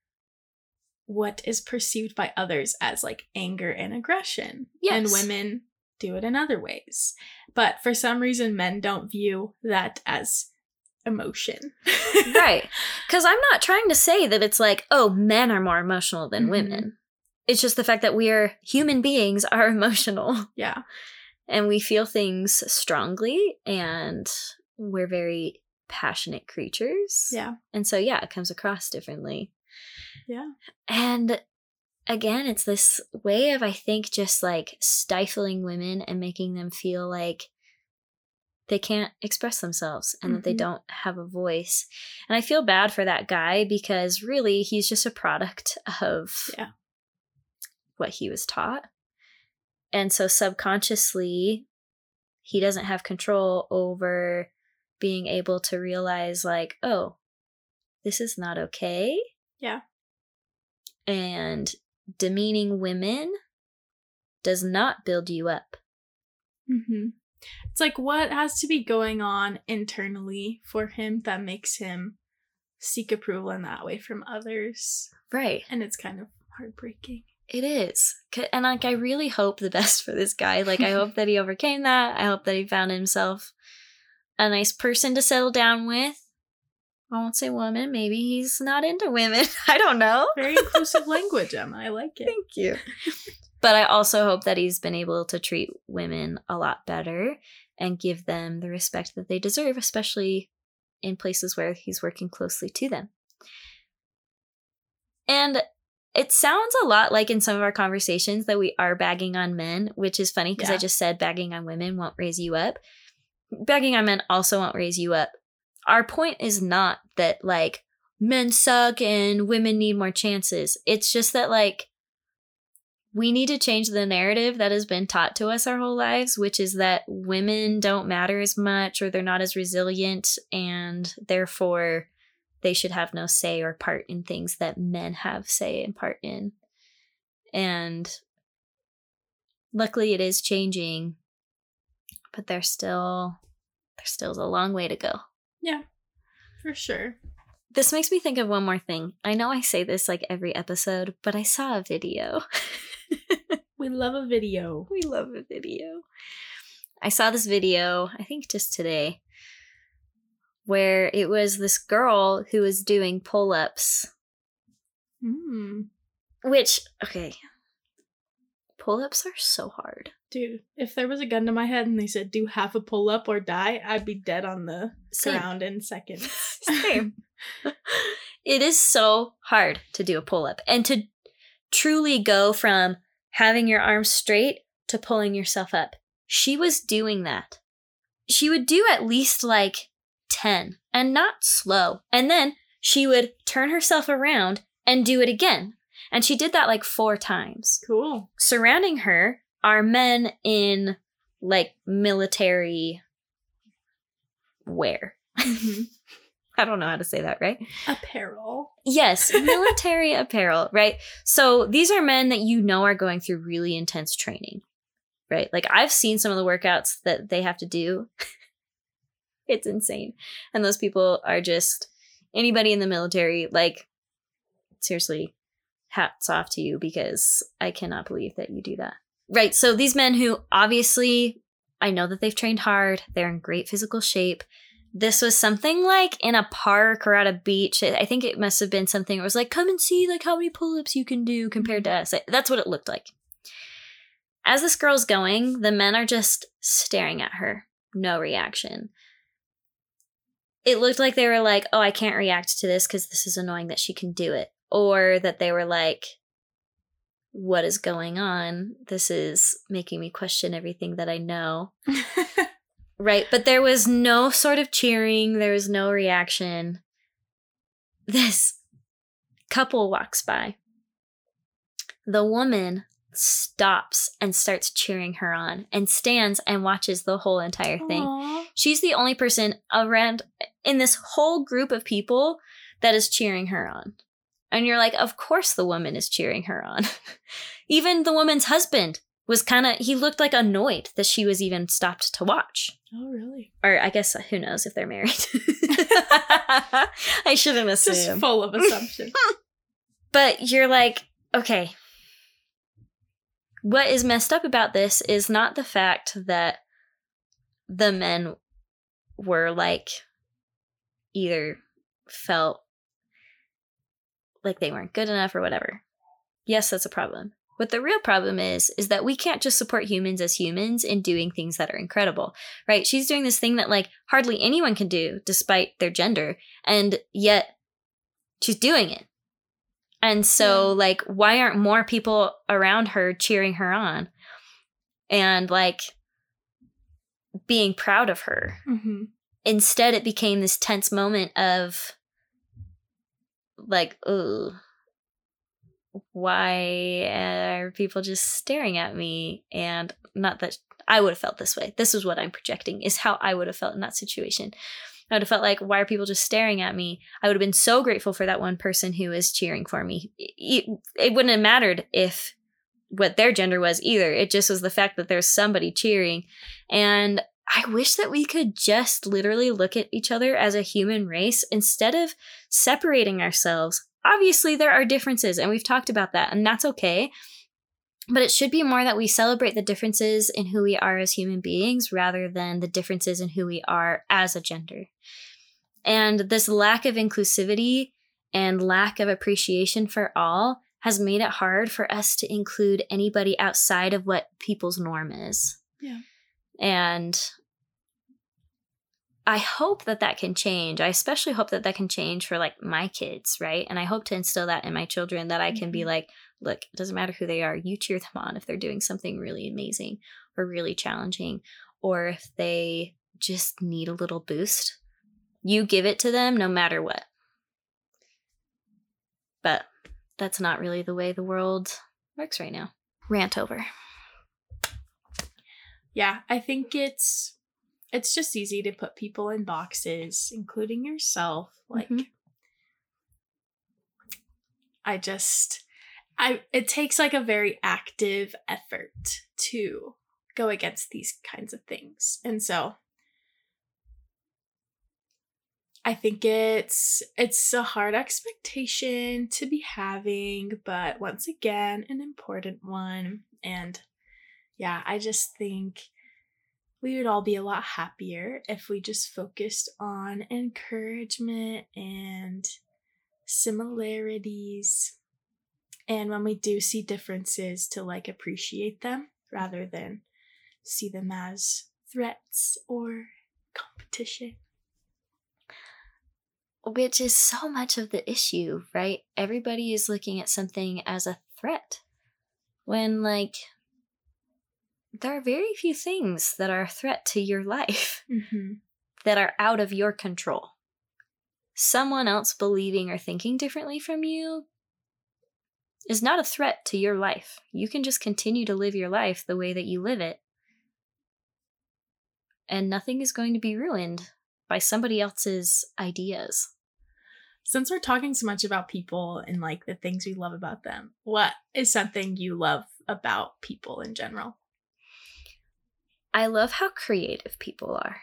what is perceived by others as like anger and aggression. Yes. And women do it in other ways. But for some reason, men don't view that as emotion. Right. Because I'm not trying to say that it's like, oh, men are more emotional than mm-hmm. women. It's just the fact that we are human beings are emotional. Yeah. And we feel things strongly and we're very passionate creatures. Yeah. And so, yeah, it comes across differently. Yeah. And again, it's this way of, I think, just like stifling women and making them feel like they can't express themselves and mm-hmm. that they don't have a voice. And I feel bad for that guy because really he's just a product of yeah. what he was taught. And so subconsciously, he doesn't have control over being able to realize like, oh, this is not okay. Yeah. And demeaning women does not build you up. Mm-hmm. It's like, what has to be going on internally for him that makes him seek approval in that way from others? Right. And it's kind of heartbreaking. It is. And like, I really hope the best for this guy. Like, I hope that he overcame that. I hope that he found himself a nice person to settle down with. I won't say woman. Maybe he's not into women. I don't know. Very inclusive language, Emma. I like it. Thank you. But I also hope that he's been able to treat women a lot better and give them the respect that they deserve, especially in places where he's working closely to them. And it sounds a lot like in some of our conversations that we are bagging on men, which is funny because Yeah. I just said bagging on women won't raise you up. Bagging on men also won't raise you up. Our point is not that, like, men suck and women need more chances. It's just that, like, we need to change the narrative that has been taught to us our whole lives, which is that women don't matter as much or they're not as resilient, and therefore they should have no say or part in things that men have say and part in. And luckily it is changing, but there's still there's still a long way to go. Yeah, for sure. This makes me think of one more thing. I know I say this like every episode, but I saw a video. We love a video. We love a video. I saw this video, I think just today, where it was this girl who was doing pull-ups. Mm. Which, okay, pull-ups are so hard. Dude, if there was a gun to my head and they said, do half a pull-up or die, I'd be dead on the Same. ground in seconds. Same. It is so hard to do a pull-up and to truly go from having your arms straight to pulling yourself up. She was doing that. She would do at least like ten and not slow. And then she would turn herself around and do it again. And she did that like four times. Cool. Surrounding her are men in like military wear. Mm-hmm. I don't know how to say that, right? Apparel. Yes, military apparel, right? So these are men that you know are going through really intense training, right? Like I've seen some of the workouts that they have to do. It's insane. And those people are just, anybody in the military, like, seriously, hats off to you, because I cannot believe that you do that. Right, so these men who obviously, I know that they've trained hard, they're in great physical shape. This was something like in a park or at a beach. I think it must have been something where it was like, come and see like how many pull-ups you can do compared to us. That's what it looked like. As this girl's going, the men are just staring at her. No reaction. It looked like they were like, oh, I can't react to this because this is annoying that she can do it. Or that they were like, what is going on? This is making me question everything that I know. Right, but there was no sort of cheering. There was no reaction. This couple walks by. The woman stops and starts cheering her on and stands and watches the whole entire thing. Aww. She's the only person around in this whole group of people that is cheering her on. And you're like, of course the woman is cheering her on. Even the woman's husband was kind of, he looked like annoyed that she was even stopped to watch. Oh, really? Or I guess, who knows if they're married. I shouldn't assume. Just full of assumption. But you're like, okay. What is messed up about this is not the fact that the men were like, either felt like they weren't good enough or whatever. Yes, that's a problem. What the real problem is, is that we can't just support humans as humans in doing things that are incredible, right? She's doing this thing that like hardly anyone can do despite their gender, and yet she's doing it. And so yeah. like, why aren't more people around her cheering her on and like being proud of her? Mm-hmm. Instead, it became this tense moment of like, ooh, why are people just staring at me? And not that I would have felt this way. This is what I'm projecting, is how I would have felt in that situation. I would have felt like, why are people just staring at me? I would have been so grateful for that one person who is cheering for me. It, it wouldn't have mattered if what their gender was either. It just was the fact that there's somebody cheering. And I wish that we could just literally look at each other as a human race instead of separating ourselves. Obviously, there are differences, and we've talked about that, and that's okay. But it should be more that we celebrate the differences in who we are as human beings rather than the differences in who we are as a gender. And this lack of inclusivity and lack of appreciation for all has made it hard for us to include anybody outside of what people's norm is. Yeah. And I hope that that can change. I especially hope that that can change for like my kids, right? And I hope to instill that in my children, that I can mm-hmm. be like, look, it doesn't matter who they are. You cheer them on if they're doing something really amazing or really challenging, or if they just need a little boost. You give it to them no matter what. But that's not really the way the world works right now. Rant over. Yeah, I think it's it's just easy to put people in boxes, including yourself. Like, mm-hmm. I just... I it takes like a very active effort to go against these kinds of things. And so I think it's it's a hard expectation to be having, but once again, an important one. And yeah, I just think we would all be a lot happier if we just focused on encouragement and similarities. And when we do see differences, to like appreciate them rather than see them as threats or competition. Which is so much of the issue, right? Everybody is looking at something as a threat. When, like, there are very few things that are a threat to your life mm-hmm. that are out of your control. Someone else believing or thinking differently from you is not a threat to your life. You can just continue to live your life the way that you live it. And nothing is going to be ruined by somebody else's ideas. Since we're talking so much about people and like the things we love about them, what is something you love about people in general? I love how creative people are.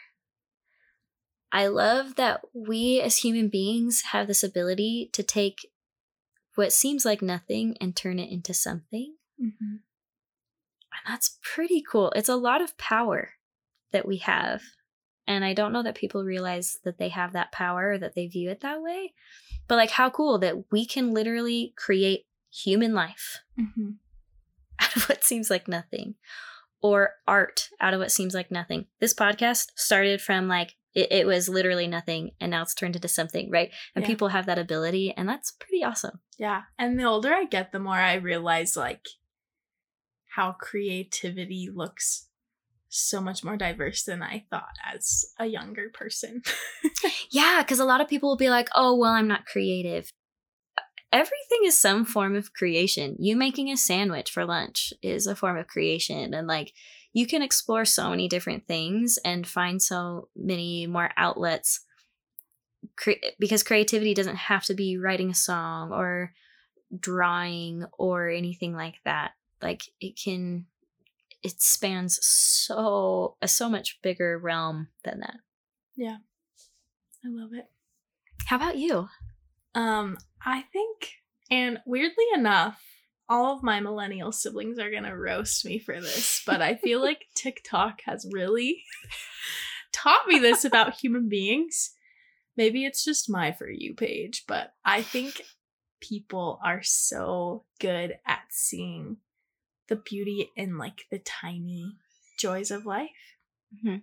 I love that we as human beings have this ability to take what seems like nothing and turn it into something. Mm-hmm. And that's pretty cool. It's a lot of power that we have. And I don't know that people realize that they have that power or that they view it that way. But like, how cool that we can literally create human life mm-hmm. out of what seems like nothing. Or art out of what seems like nothing. This podcast started from like, it, it was literally nothing, and now it's turned into something, right? And yeah. people have that ability, and that's pretty awesome. Yeah. And the older I get, the more I realize like how creativity looks so much more diverse than I thought as a younger person. Yeah, because a lot of people will be like, oh, well, I'm not creative. Everything is some form of creation. You making a sandwich for lunch is a form of creation. And like, you can explore so many different things and find so many more outlets Cre- because creativity doesn't have to be writing a song or drawing or anything like that. Like, it can, it spans so, a so much bigger realm than that. Yeah. I love it. How about you? Um, I think, and weirdly enough, all of my millennial siblings are gonna roast me for this, but I feel like TikTok has really taught me this about human beings. Maybe it's just my For You page, but I think people are so good at seeing the beauty in like the tiny joys of life. Mm-hmm.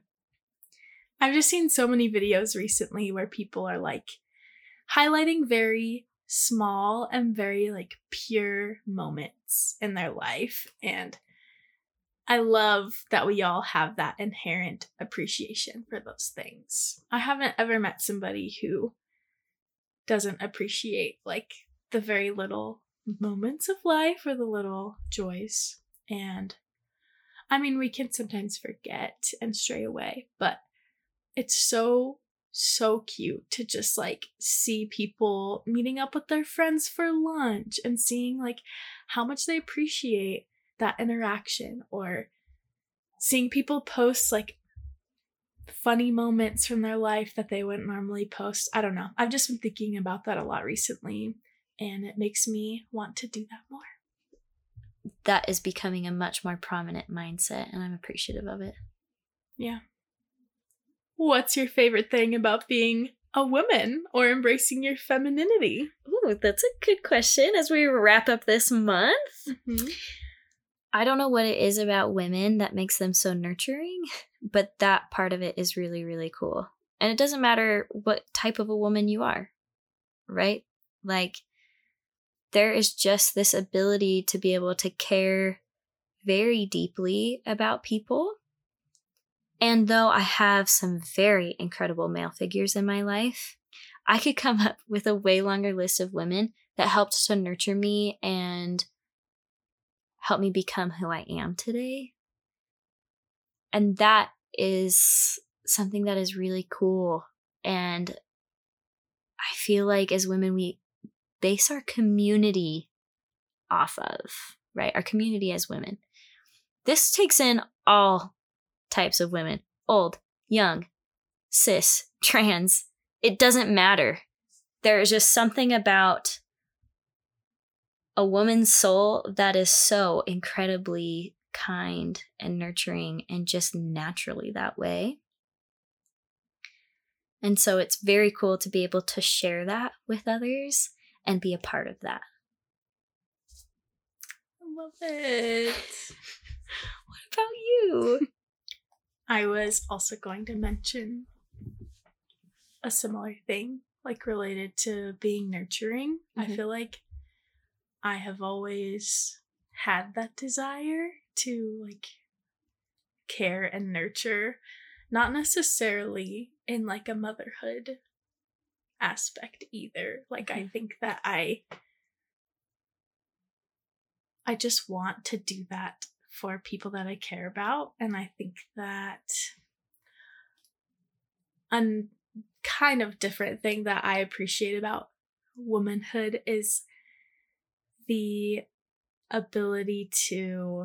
I've just seen so many videos recently where people are like highlighting very small and very like pure moments in their life. And I love that we all have that inherent appreciation for those things. I haven't ever met somebody who doesn't appreciate like the very little moments of life or the little joys. And I mean, we can sometimes forget and stray away, but it's so, so cute to just like see people meeting up with their friends for lunch and seeing like how much they appreciate that interaction, or seeing people post like funny moments from their life that they wouldn't normally post. I don't know. I've just been thinking about that a lot recently, and it makes me want to do that more. That is becoming a much more prominent mindset, and I'm appreciative of it. Yeah. What's your favorite thing about being a woman or embracing your femininity? Ooh, that's a good question as we wrap up this month. Mm-hmm. I don't know what it is about women that makes them so nurturing, but that part of it is really, really cool. And it doesn't matter what type of a woman you are, right? Like, there is just this ability to be able to care very deeply about people. And though I have some very incredible male figures in my life, I could come up with a way longer list of women that helped to nurture me and help me become who I am today. And that is something that is really cool. And I feel like as women, we base our community off of, right? Our community as women. This takes in all types of women, old, young, cis, trans. It doesn't matter. There is just something about a woman's soul that is so incredibly kind and nurturing and just naturally that way. And so it's very cool to be able to share that with others and be a part of that. I love it. What about you? I was also going to mention a similar thing, like related to being nurturing. Mm-hmm. I feel like I have always had that desire to like care and nurture, not necessarily in like a motherhood aspect either. Like mm-hmm. I think that I I just want to do that for people that I care about. And I think that a kind of different thing that I appreciate about womanhood is the ability to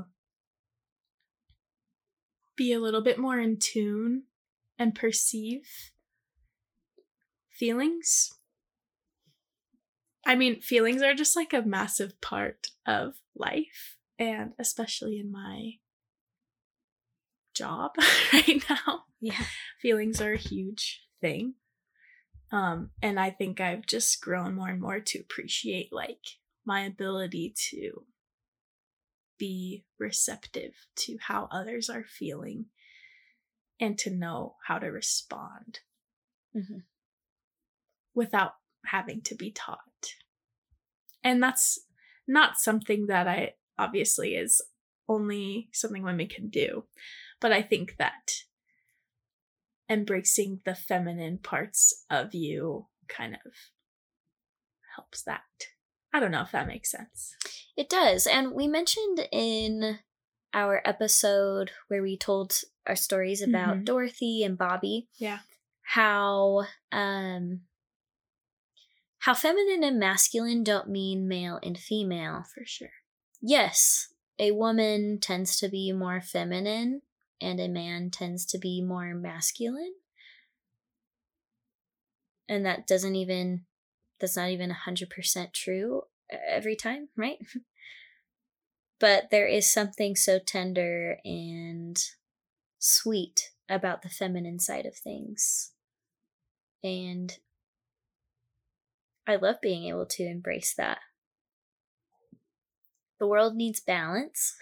be a little bit more in tune and perceive feelings. I mean, feelings are just like a massive part of life, and especially in my job right now. Yeah. Feelings are a huge thing. Um, and I think I've just grown more and more to appreciate like my ability to be receptive to how others are feeling and to know how to respond mm-hmm. without having to be taught. And that's not something that I obviously is only something women can do, but I think that embracing the feminine parts of you kind of helps that. I don't know if that makes sense. It does. And we mentioned in our episode where we told our stories about mm-hmm. Dorothy and Bobby. Yeah. How um how feminine and masculine don't mean male and female. For sure. Yes, a woman tends to be more feminine and a man tends to be more masculine. And that doesn't even that's not even one hundred percent true every time, right? But there is something so tender and sweet about the feminine side of things. And I love being able to embrace that. The world needs balance.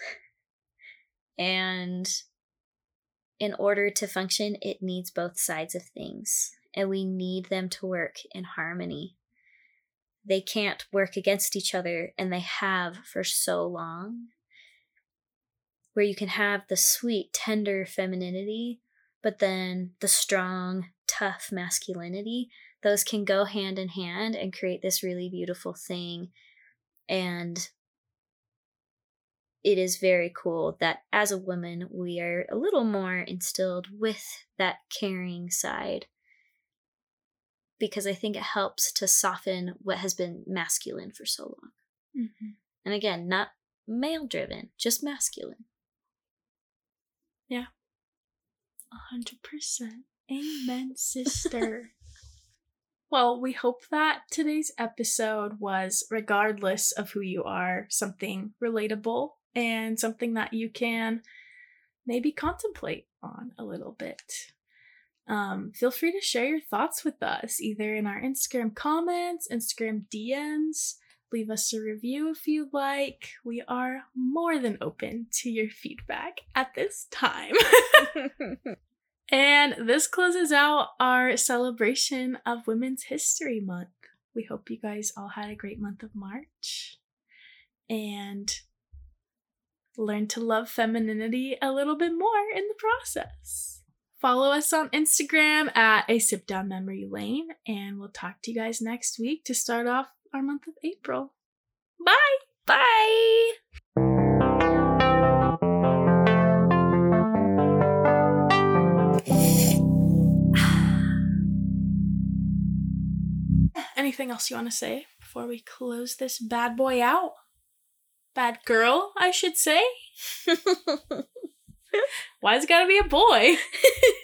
And in order to function, it needs both sides of things. And we need them to work in harmony. They can't work against each other, and they have for so long. Where you can have the sweet, tender femininity, but then the strong, tough masculinity. Those can go hand in hand and create this really beautiful thing. And it is very cool that as a woman, we are a little more instilled with that caring side, because I think it helps to soften what has been masculine for so long. Mm-hmm. And again, not male driven, just masculine. Yeah. A hundred percent. Amen, sister. Well, we hope that today's episode was, regardless of who you are, something relatable and something that you can maybe contemplate on a little bit. Um, feel free to share your thoughts with us, either in our Instagram comments, Instagram D Ms. Leave us a review if you'd like. We are more than open to your feedback at this time. And this closes out our celebration of Women's History Month. We hope you guys all had a great month of March and learned to love femininity a little bit more in the process. Follow us on Instagram at A Sip Down Memory Lane, and we'll talk to you guys next week to start off our month of April. Bye! Bye! Anything else you want to say before we close this bad boy out? Bad girl, I should say. Why's it gotta be a boy?